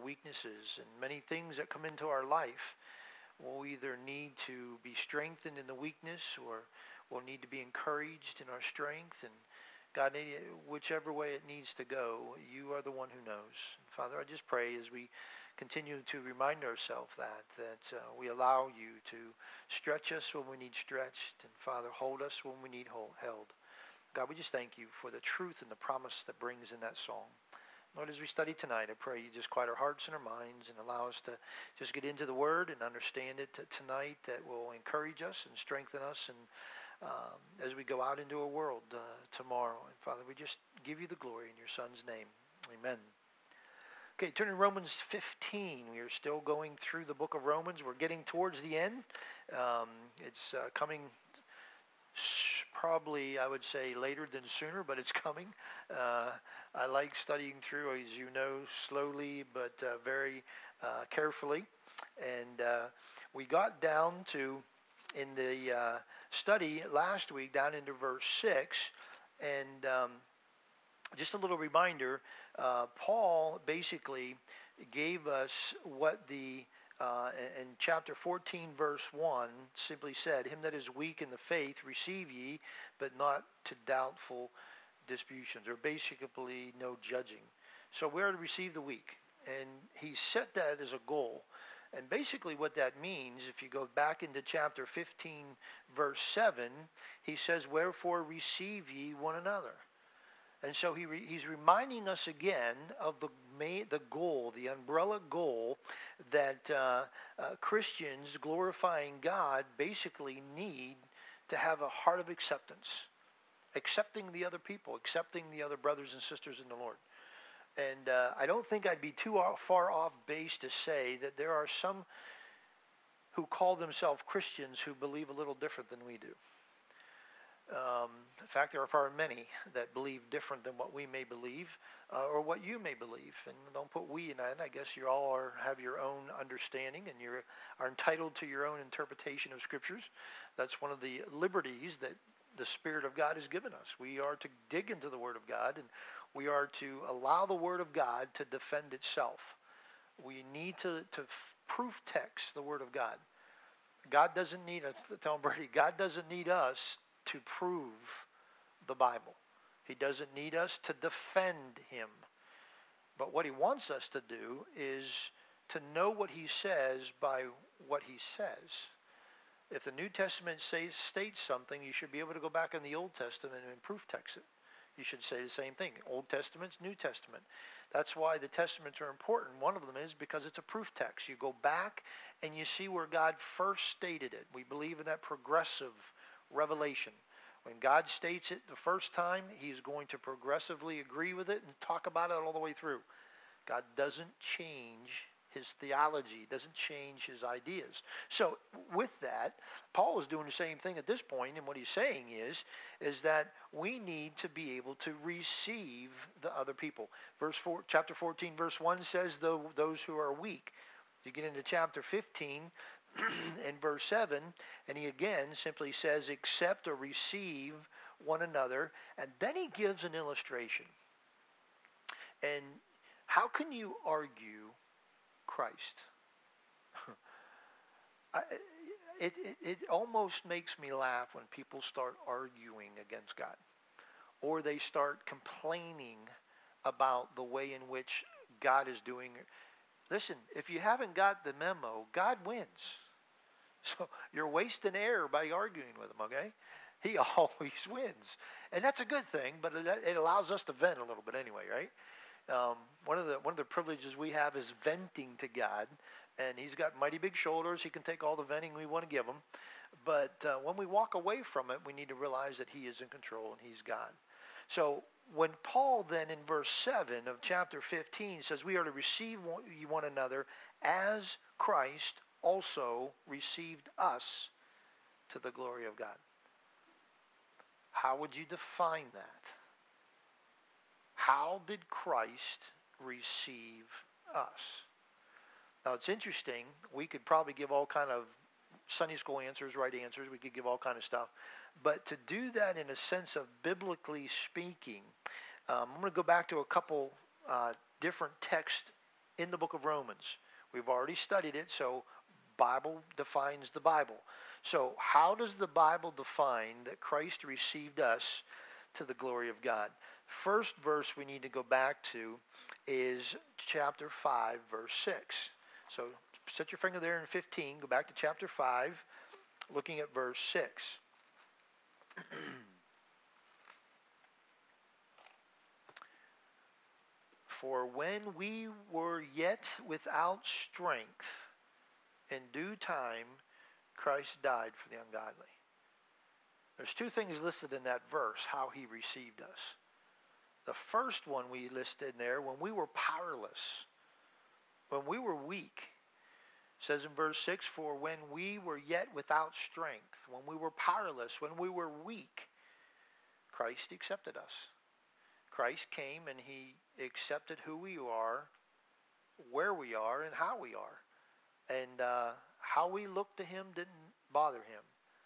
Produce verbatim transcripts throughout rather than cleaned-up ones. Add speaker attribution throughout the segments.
Speaker 1: weaknesses, and many things that come into our life. We'll either need to be strengthened in the weakness, or we'll need to be encouraged in our strength. And God, whichever way it needs to go, you are the one who knows. Father, I just pray as we continue to remind ourselves that, that uh, we allow you to stretch us when we need stretched, and Father, hold us when we need hold, held. God, we just thank you for the truth and the promise that brings in that song. Lord, as we study tonight, I pray you just quiet our hearts and our minds and allow us to just get into the Word and understand it tonight, that will encourage us and strengthen us, and um, as we go out into a world uh, tomorrow. And Father, we just give you the glory in your Son's name. Amen. Okay, turn to Romans fifteen. We are still going through the book of Romans. We're getting towards the end. Um, it's uh, coming probably, I would say, later than sooner, but it's coming. Uh, I like studying through, as you know, slowly but uh, very uh, carefully. And uh, we got down to, in the uh, study last week, down into verse six. And um, just a little reminder, uh, Paul basically gave us what the Uh, in chapter fourteen, verse one, simply said, "Him that is weak in the faith receive ye, but not to doubtful disputations," or basically no judging. So we are to receive the weak. And he set that as a goal. And basically what that means, if you go back into chapter fifteen, verse seven, he says, "Wherefore receive ye one another." And so he re, he's reminding us again of the the goal, the umbrella goal, that uh, uh, Christians glorifying God basically need to have a heart of acceptance, accepting the other people, accepting the other brothers and sisters in the Lord. And uh, I don't think I'd be too far off base to say that there are some who call themselves Christians who believe a little different than we do. Um, in fact, there are far many that believe different than what we may believe, uh, or what you may believe. And don't put we in that. I guess you all are, have your own understanding, and you are entitled to your own interpretation of Scriptures. That's one of the liberties that the Spirit of God has given us. We are to dig into the Word of God, and we are to allow the Word of God to defend itself. We need to, to proof text the Word of God. God doesn't need us, tell Brady, God doesn't need us to prove the Bible. He doesn't need us to defend him. But what he wants us to do is to know what he says by what he says. If the New Testament says, states something, you should be able to go back in the Old Testament and proof text it. You should say the same thing. Old Testament's New Testament. That's why the Testaments are important. One of them is because it's a proof text. You go back and you see where God first stated it. We believe in that progressive revelation. When God states it the first time, he's going to progressively agree with it and talk about it all the way through. God doesn't change his theology, doesn't change his ideas. So with that, Paul is doing the same thing at this point, and what he's saying is, is that we need to be able to receive the other people. Verse four, chapter fourteen, verse one says, though those who are weak. You get into chapter fifteen, in verse seven, and he again simply says, accept or receive one another, and then he gives an illustration. And how can you argue Christ? I, it, it, it almost makes me laugh when people start arguing against God, or they start complaining about the way in which God is doing it. Listen, if you haven't got the memo, God wins. So you're wasting air by arguing with him, okay? He always wins. And that's a good thing, but it allows us to vent a little bit anyway, right? Um, one of the one of the privileges we have is venting to God, and he's got mighty big shoulders. He can take all the venting we want to give him. But uh, when we walk away from it, we need to realize that he is in control and he's God. So when Paul then in verse seven of chapter fifteen says we are to receive one another as Christ also received us to the glory of God. How would you define that? How did Christ receive us? Now it's interesting. We could probably give all kind of Sunday school answers, right answers. We could give all kind of stuff. But to do that in a sense of biblically speaking, um, I'm going to go back to a couple uh, different text in the book of Romans. We've already studied it, so Bible defines the Bible. So how does the Bible define that Christ received us to the glory of God? First verse we need to go back to is chapter five, verse six. So set your finger there in fifteen, go back to chapter five, looking at verse six. For when we were yet without strength, in due time, Christ died for the ungodly. There's two things listed in that verse, how he received us. The first one we listed in there, when we were powerless, when we were weak. It says in verse six, for when we were yet without strength, when we were powerless, when we were weak, Christ accepted us. Christ came and he accepted who we are, where we are, and how we are. And uh, how we look to him didn't bother him.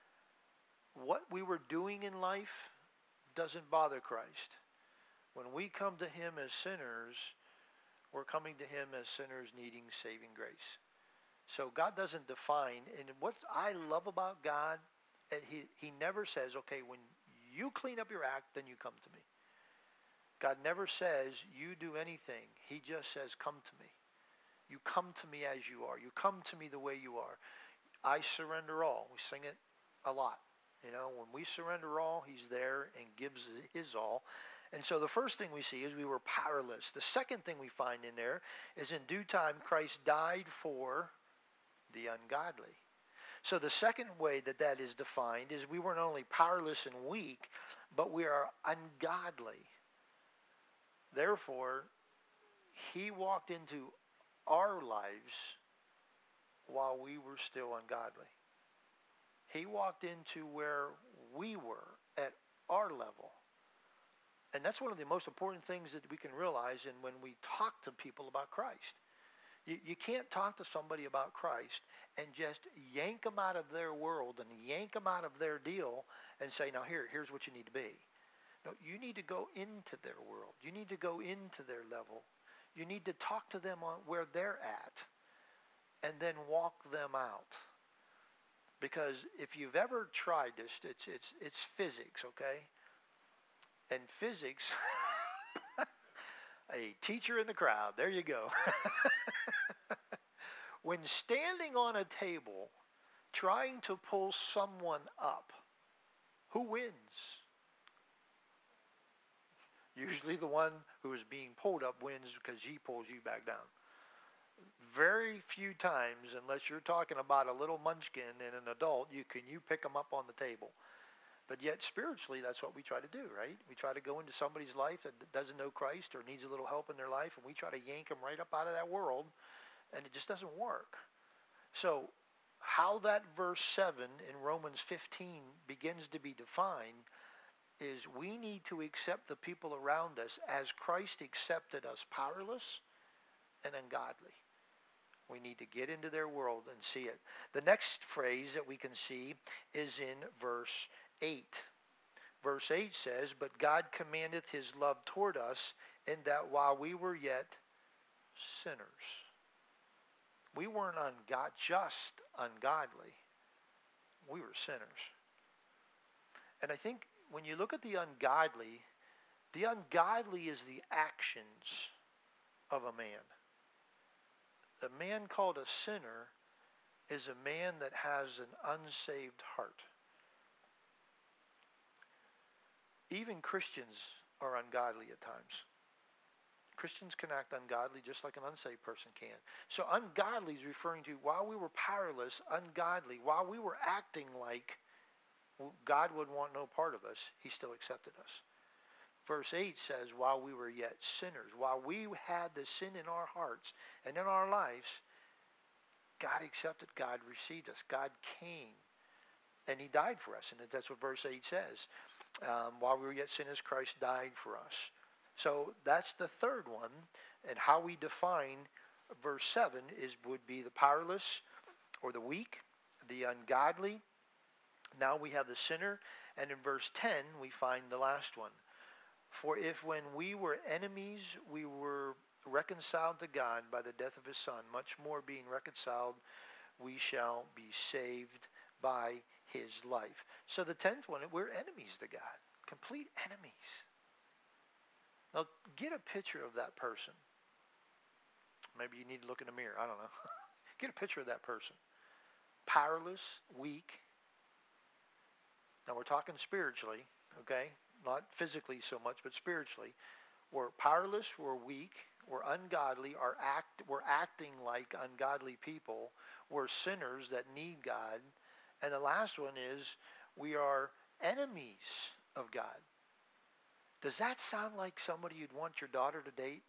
Speaker 1: What we were doing in life doesn't bother Christ. When we come to him as sinners, we're coming to him as sinners needing saving grace. So God doesn't define, and what I love about God, and he, he never says, okay, when you clean up your act, then you come to me. God never says, you do anything. He just says, come to me. You come to me as you are. You come to me the way you are. I surrender all. We sing it a lot. You know, when we surrender all, he's there and gives his all. And so the first thing we see is we were powerless. The second thing we find in there is in due time, Christ died for the ungodly. So the second way that that is defined is we weren't only powerless and weak, but we are ungodly. Therefore, he walked into our lives while we were still ungodly. He walked into where we were at our level. And that's one of the most important things that we can realize in when we talk to people about Christ. You, you can't talk to somebody about Christ and just yank them out of their world and yank them out of their deal and say, now here, here's what you need to be. No, you need to go into their world. You need to go into their level. You need to talk to them on where they're at and then walk them out. Because if you've ever tried this, it's it's it's physics, okay? And physics, a teacher in the crowd, there you go. When standing on a table trying to pull someone up, who wins? Usually the one who is being pulled up wins because he pulls you back down. Very few times, unless you're talking about a little munchkin and an adult, you can you pick them up on the table. But yet spiritually, that's what we try to do, right? We try to go into somebody's life that doesn't know Christ or needs a little help in their life, and we try to yank them right up out of that world, and it just doesn't work. So how that verse seven in Romans fifteen begins to be defined is we need to accept the people around us as Christ accepted us powerless and ungodly. We need to get into their world and see it. The next phrase that we can see is in verse eight. Verse eight says, but God commandeth his love toward us in that while we were yet sinners. We weren't ungod- just ungodly. We were sinners. And I think when you look at the ungodly, the ungodly is the actions of a man. The man called a sinner is a man that has an unsaved heart. Even Christians are ungodly at times. Christians can act ungodly just like an unsaved person can. So ungodly is referring to while we were powerless, ungodly, while we were acting like God would want no part of us, he still accepted us. Verse eight says, while we were yet sinners, while we had the sin in our hearts and in our lives, God accepted, God received us, God came, and he died for us. And that's what verse eight says. Um, while we were yet sinners, Christ died for us. So that's the third one. And how we define verse seven is would be the powerless or the weak, the ungodly. Now we have the sinner. And in verse ten, we find the last one. For if when we were enemies, we were reconciled to God by the death of his Son, much more being reconciled, we shall be saved by his life. So the tenth one, we're enemies to God. Complete enemies. Now, get a picture of that person. Maybe you need to look in the mirror. I don't know. Get a picture of that person. Powerless, weak. Now, we're talking spiritually, okay? Not physically so much, but spiritually. We're powerless, we're weak, we're ungodly, are act, we're acting like ungodly people. We're sinners that need God. And the last one is we are enemies of God. Does that sound like somebody you'd want your daughter to date?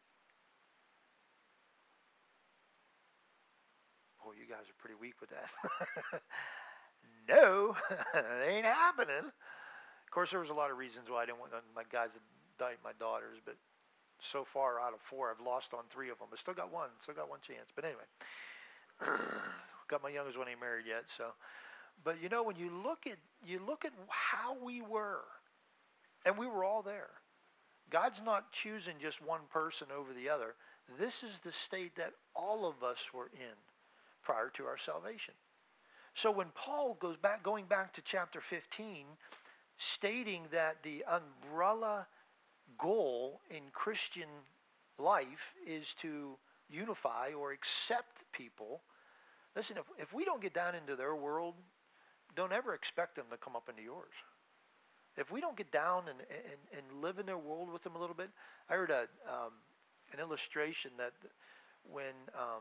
Speaker 1: Oh, you guys are pretty weak with that. No, it ain't happening. Of course, there was a lot of reasons why I didn't want my guys to date my daughters, but so far out of four, I've lost on three of them. I still got one, still got one chance. But anyway, got my youngest one ain't married yet. So, but you know, when you look at you look at how we were, and we were all there. God's not choosing just one person over the other. This is the state that all of us were in prior to our salvation. So when Paul goes back, going back to chapter fifteen, stating that the umbrella goal in Christian life is to unify or accept people. Listen, if, if we don't get down into their world, don't ever expect them to come up into yours. If we don't get down and, and, and live in their world with them a little bit. I heard a, um, an illustration that when, um,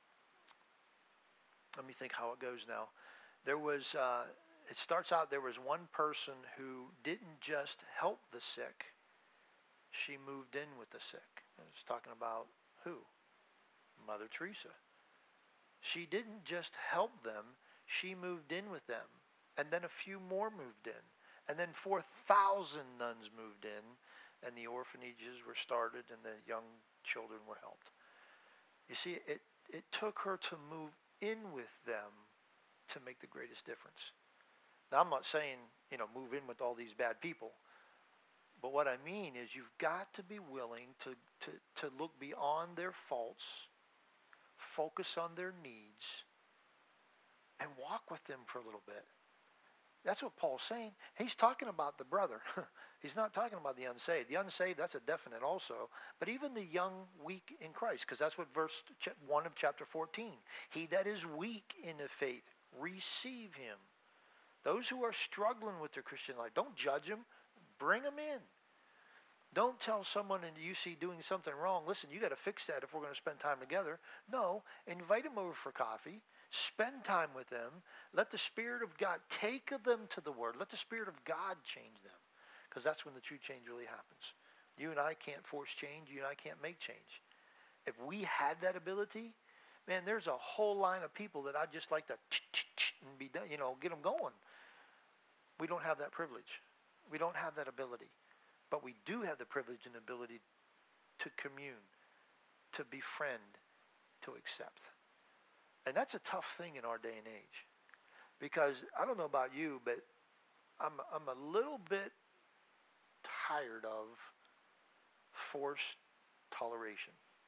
Speaker 1: let me think how it goes now. There was, uh, it starts out, there was one person who didn't just help the sick, she moved in with the sick. I was talking about who? Mother Teresa. She didn't just help them, she moved in with them. And then a few more moved in. And then four thousand nuns moved in, and the orphanages were started, and the young children were helped. You see, it, it took her to move in with them to make the greatest difference. Now, I'm not saying, you know, move in with all these bad people. But what I mean is you've got to be willing to, to, to look beyond their faults, focus on their needs, and walk with them for a little bit. That's what Paul's saying. He's talking about the brother. He's not talking about the unsaved. The unsaved, that's a definite also. But even the young, weak in Christ, because that's what verse one of chapter fourteen. He that is weak in the faith, receive him. Those who are struggling with their Christian life, don't judge them. Bring them in. Don't tell someone that you see doing something wrong, listen, you got to fix that if we're going to spend time together. No, invite them over for coffee. Spend time with them. Let the Spirit of God take them to the Word. Let the Spirit of God change them, because that's when the true change really happens. You and I can't force change. You and I can't make change. If we had that ability, man, there's a whole line of people that I'd just like to and be done, you know, get them going. We don't have that privilege. We don't have that ability. But we do have the privilege and ability to commune, to befriend, to accept. And that's a tough thing in our day and age. Because I don't know about you, but I'm I'm a little bit tired of forced toleration.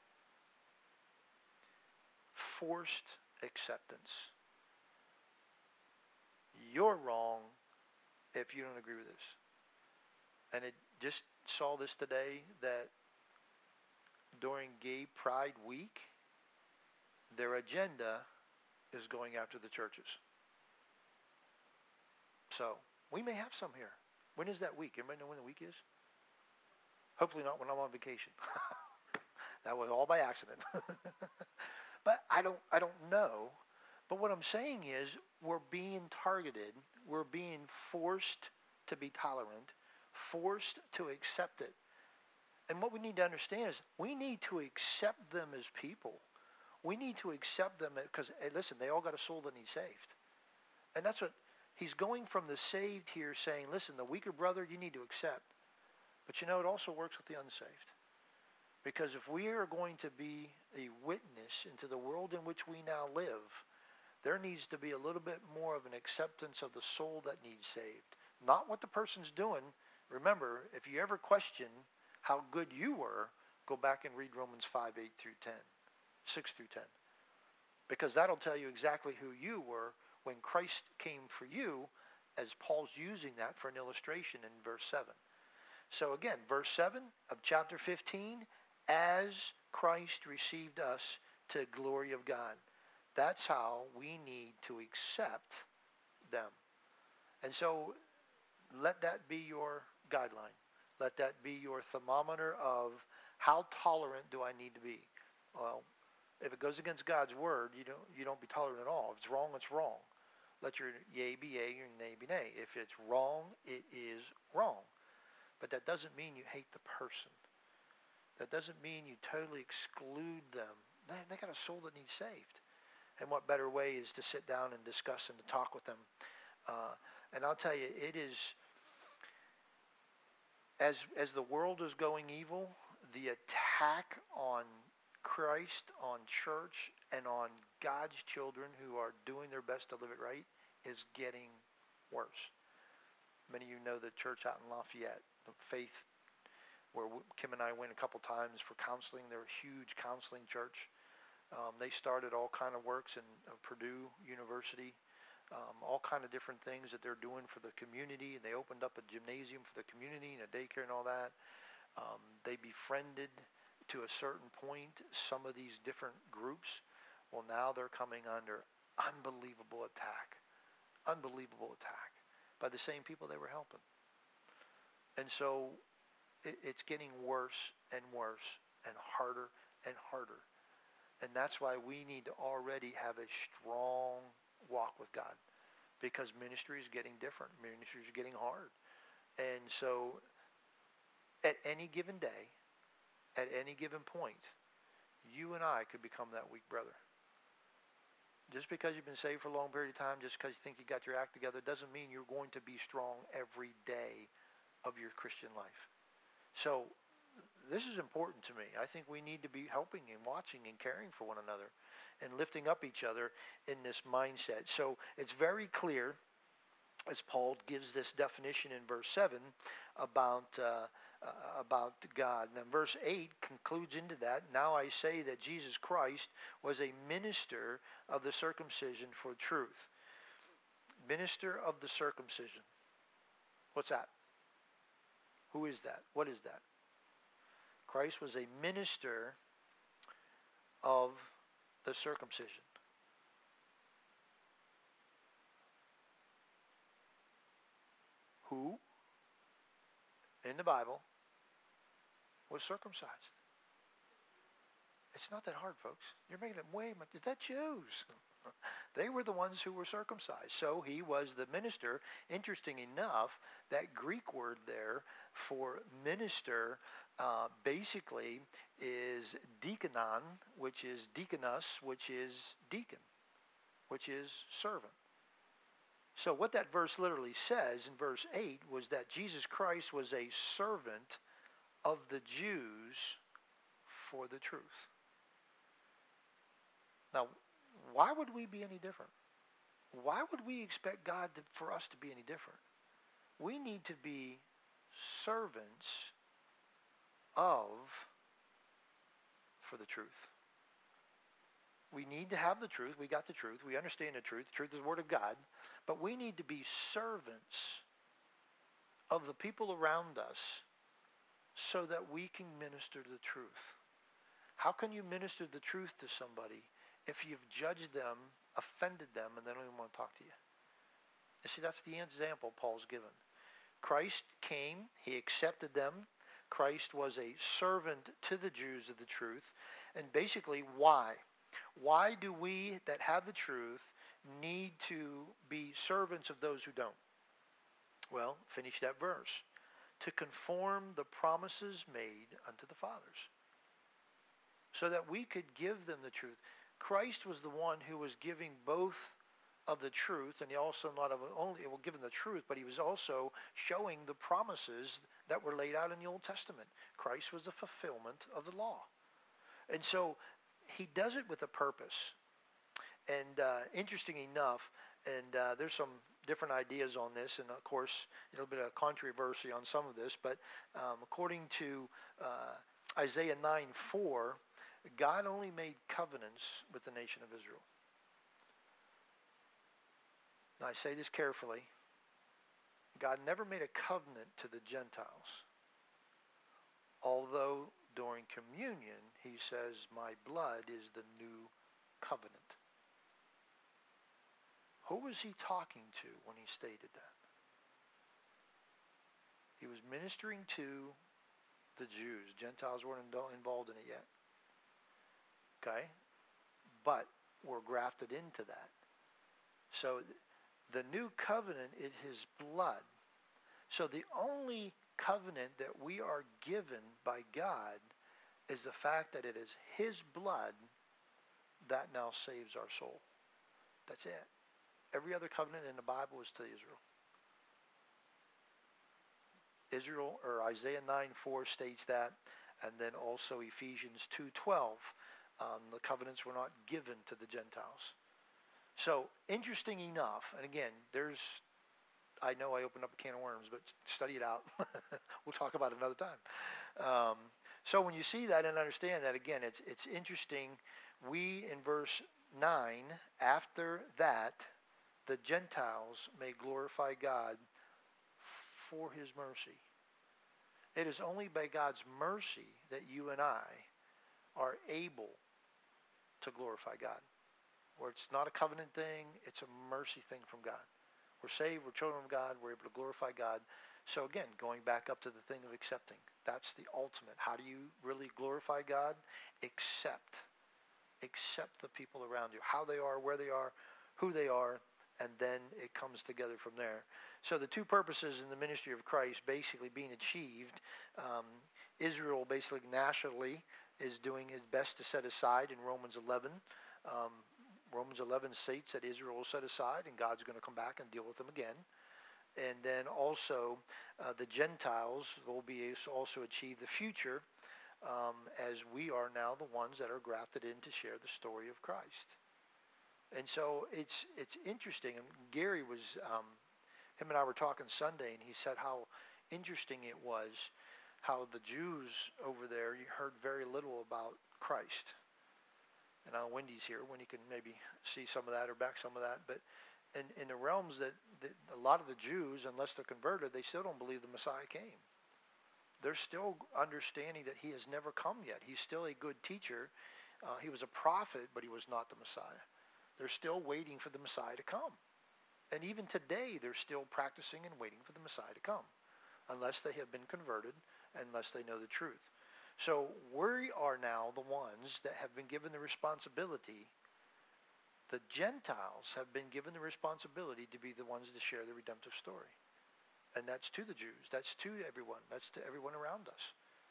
Speaker 1: Forced acceptance. You're wrong if you don't agree with this. And it just saw this today that during Gay Pride Week, their agenda is going after the churches. So we may have some here. When is that week? Everybody know when the week is? Hopefully not when I'm on vacation. That was all by accident. But I don't I don't know. But what I'm saying is we're being targeted. We're being forced to be tolerant, forced to accept it. And what we need to understand is we need to accept them as people. We need to accept them because, hey, listen, they all got a soul that needs saved. And that's what he's going from the saved here saying, listen, the weaker brother you need to accept. But you know, it also works with the unsaved. Because if we are going to be a witness into the world in which we now live, there needs to be a little bit more of an acceptance of the soul that needs saved. Not what the person's doing. Remember, if you ever question how good you were, Go back and read Romans five, eight through ten, six through ten. Because that'll tell you exactly who you were when Christ came for you, as Paul's using that for an illustration in verse seven. So again, verse seven of chapter fifteen, as Christ received us to glory of God. That's how we need to accept them. And so let that be your guideline. Let that be your thermometer of how tolerant do I need to be. Well, if it goes against God's word, you don't you don't be tolerant at all. If it's wrong, it's wrong. Let your yea be yea, your nay be nay. If it's wrong, it is wrong. But that doesn't mean you hate the person. That doesn't mean you totally exclude them. They, they got a soul that needs saved. And what better way is to sit down and discuss and to talk with them. Uh, and I'll tell you, it is, as as the world is going evil, the attack on Christ, on church, and on God's children who are doing their best to live it right is getting worse. Many of you know the church out in Lafayette, the Faith, where Kim and I went a couple times for counseling. They're a huge counseling church. Um, they started all kind of works in uh, Purdue University, um, all kind of different things that they're doing for the community. And they opened up a gymnasium for the community and a daycare and all that. Um, they befriended, to a certain point, some of these different groups. Well, now they're coming under unbelievable attack, unbelievable attack by the same people they were helping. And so it, it's getting worse and worse and harder and harder. And that's why we need to already have a strong walk with God, because ministry is getting different. Ministry is getting hard. And so at any given day, at any given point, you and I could become that weak brother. Just because you've been saved for a long period of time, just because you think you got your act together, doesn't mean you're going to be strong every day of your Christian life. So this is important to me. I think we need to be helping and watching and caring for one another and lifting up each other in this mindset. So it's very clear, as Paul gives this definition in verse seven about uh, uh, about God. And then verse eight concludes into that. Now I say that Jesus Christ was a minister of the circumcision for truth. Minister of the circumcision. What's that? Who is that? What is that? Christ was a minister of the circumcision. Who, in the Bible, was circumcised? It's not that hard, folks. You're making it way much. That Jews. They were the ones who were circumcised. So he was the minister. Interesting enough, that Greek word there for minister uh, basically is deaconon, which is deaconos, which is deacon, which is servant. So what that verse literally says in verse eight was that Jesus Christ was a servant of the Jews for the truth. Now, why would we be any different? Why would we expect God to, for us to be any different? We need to be servants of for the truth. We need to have the truth. We got the truth. We understand the truth. The truth is the Word of God. But we need to be servants of the people around us so that we can minister the truth. How can you minister the truth to somebody if you've judged them, offended them, and they don't even want to talk to you? You see, that's the example Paul's given. Christ came. He accepted them. Christ was a servant to the Jews of the truth. And basically, why? Why do we that have the truth need to be servants of those who don't? Well, finish that verse. To conform the promises made unto the fathers. So that we could give them the truth. Christ was the one who was giving both of the truth, and he also not only well, given the truth, but he was also showing the promises that were laid out in the Old Testament. Christ was the fulfillment of the law. And so he does it with a purpose. And uh, interesting enough, and uh, there's some different ideas on this, and of course, a little bit of controversy on some of this, but um, according to uh, Isaiah nine four, God only made covenants with the nation of Israel. Now I say this carefully. God never made a covenant to the Gentiles. Although during communion he says, my blood is the new covenant. Who was he talking to when he stated that? He was ministering to the Jews. Gentiles weren't involved in it yet. Okay? But we're grafted into that. So the new covenant is his blood. So the only covenant that we are given by God is the fact that it is his blood that now saves our soul. That's it. Every other covenant in the Bible is to Israel. Israel, or Isaiah nine four states that, and then also Ephesians two twelve, um, the covenants were not given to the Gentiles. So, interesting enough, and again, there's, I know I opened up a can of worms, but study it out. We'll talk about it another time. Um, so when you see that and understand that, again, it's it's interesting. We, in verse nine, after that, the Gentiles may glorify God for his mercy. It is only by God's mercy that you and I are able to glorify God. Where it's not a covenant thing, it's a mercy thing from God. We're saved, we're children of God, we're able to glorify God. So again, going back up to the thing of accepting. That's the ultimate. How do you really glorify God? Accept. Accept the people around you. How they are, where they are, who they are, and then it comes together from there. So the two purposes in the ministry of Christ basically being achieved. Um, Israel basically nationally is doing its best to set aside in Romans eleven. Um, Romans eleven states that Israel is set aside and God's going to come back and deal with them again. And then also uh, the Gentiles will be able to also achieve the future um, as we are now the ones that are grafted in to share the story of Christ. And so it's it's interesting. And Gary was, um, him and I were talking Sunday, and he said how interesting it was how the Jews over there, you heard very little about Christ. And now Wendy's here, when you can maybe see some of that or back some of that. But in, in the realms that, that a lot of the Jews, unless they're converted, they still don't believe the Messiah came. They're still understanding that he has never come yet. He's still a good teacher. Uh, he was a prophet, but he was not the Messiah. They're still waiting for the Messiah to come. And even today, they're still practicing and waiting for the Messiah to come, unless they have been converted, unless they know the truth. So we are now the ones that have been given the responsibility. The Gentiles have been given the responsibility to be the ones to share the redemptive story. And that's to the Jews. That's to everyone. That's to everyone around us.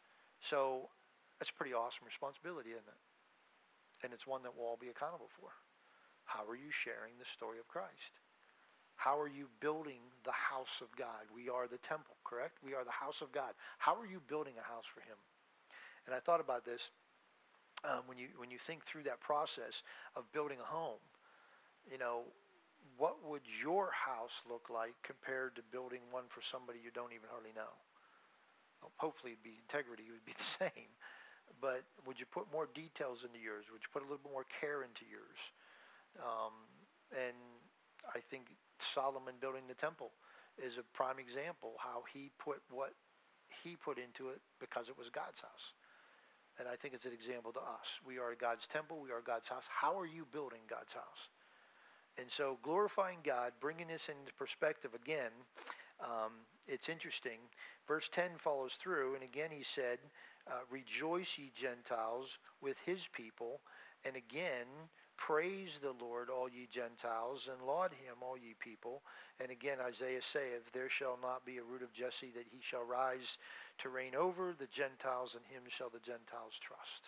Speaker 1: So that's a pretty awesome responsibility, isn't it? And it's one that we'll all be accountable for. How are you sharing the story of Christ? How are you building the house of God? We are the temple, correct? We are the house of God. How are you building a house for him? And I thought about this um, when you when you think through that process of building a home. You know, what would your house look like compared to building one for somebody you don't even hardly know? Well, hopefully it'd be integrity, it would be the same. But would you put more details into yours? Would you put a little bit more care into yours? Um, and I think Solomon building the temple is a prime example how he put what he put into it because it was God's house. And I think it's an example to us. We are God's temple. We are God's house. How are you building God's house? And so glorifying God, bringing this into perspective again, um, it's interesting. Verse ten follows through. And again he said, uh, rejoice ye Gentiles with his people. And again, praise the Lord, all ye Gentiles, and laud him, all ye people. And again, Isaiah saith, there shall not be a root of Jesse, that he shall rise to reign over the Gentiles, and him shall the Gentiles trust.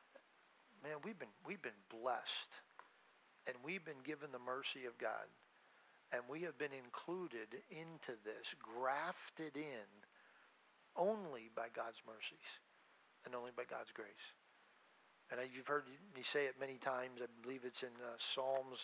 Speaker 1: Man, we've been we've been blessed, and we've been given the mercy of God, and we have been included into this, grafted in, only by God's mercies, and only by God's grace. And you've heard me say it many times. I believe it's in uh, Psalms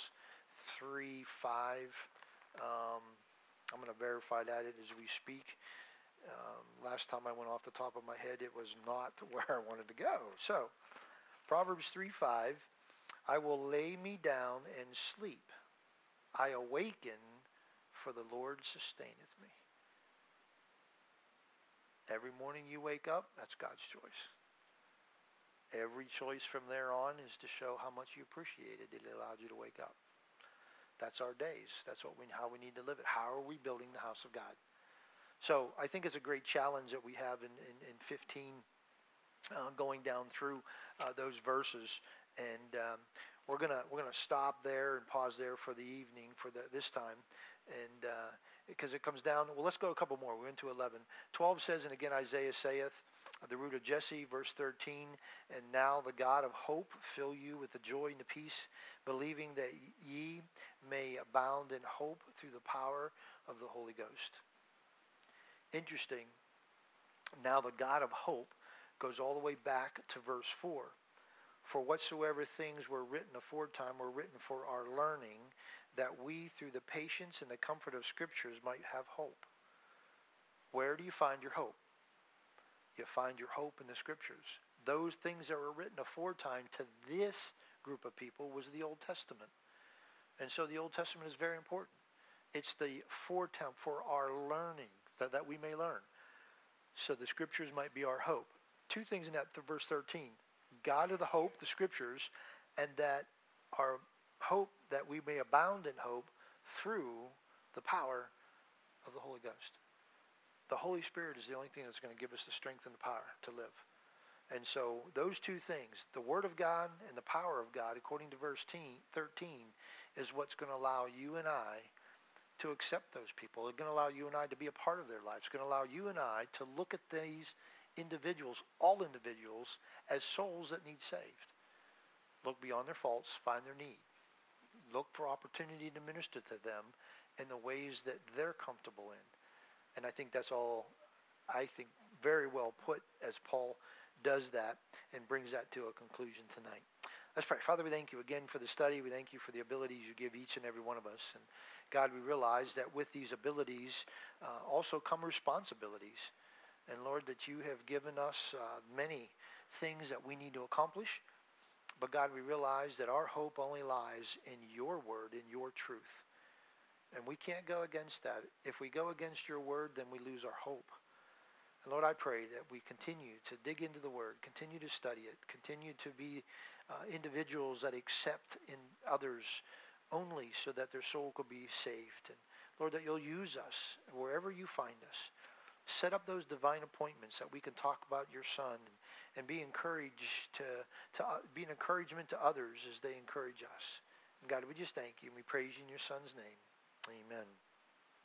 Speaker 1: three five. Um, I'm going to verify that as we speak. Um, last time I went off the top of my head, it was not where I wanted to go. So, Proverbs three five, I will lay me down and sleep. I awaken, for the Lord sustaineth me. Every morning you wake up, that's God's choice. Every choice from there on is to show how much you appreciate it. It allowed you to wake up. That's our days. That's what we, how we need to live it. How are we building the house of God? So I think it's a great challenge that we have in, in, in fifteen, uh, going down through uh, those verses. And um, we're gonna we're gonna stop there and pause there for the evening for the, this time, and uh, because it comes down. Well, let's go a couple more. We're into eleven. twelve says, and again Isaiah saith, the root of Jesse, verse thirteen, and now the God of hope fill you with the joy and the peace, believing that ye may abound in hope through the power of the Holy Ghost. Interesting. Now the God of hope goes all the way back to verse four. For whatsoever things were written aforetime were written for our learning, that we through the patience and the comfort of Scriptures might have hope. Where do you find your hope? You find your hope in the Scriptures. Those things that were written aforetime to this group of people was the Old Testament. And so the Old Testament is very important. It's the foretime for our learning, that, that we may learn. So the Scriptures might be our hope. Two things in that verse thirteen. God of the hope, the Scriptures, and that our hope, that we may abound in hope through the power of the Holy Ghost. The Holy Spirit is the only thing that's going to give us the strength and the power to live. And so those two things, the Word of God and the power of God, according to verse thirteen, is what's going to allow you and I to accept those people. It's going to allow you and I to be a part of their lives. It's going to allow you and I to look at these individuals, all individuals, as souls that need saved. Look beyond their faults, find their need. Look for opportunity to minister to them in the ways that they're comfortable in. And I think that's all, I think, very well put as Paul does that and brings that to a conclusion tonight. Let's pray. Father, we thank you again for the study. We thank you for the abilities you give each and every one of us. And God, we realize that with these abilities uh, also come responsibilities. And Lord, that you have given us uh, many things that we need to accomplish. But God, we realize that our hope only lies in your word, in your truth. And we can't go against that. If we go against your word, then we lose our hope. And Lord, I pray that we continue to dig into the word, continue to study it, continue to be uh, individuals that accept in others only so that their soul could be saved. And Lord, that you'll use us wherever you find us. Set up those divine appointments that we can talk about your Son and, and be encouraged to, to uh, be an encouragement to others as they encourage us. And God, we just thank you and we praise you in your Son's name. Amen.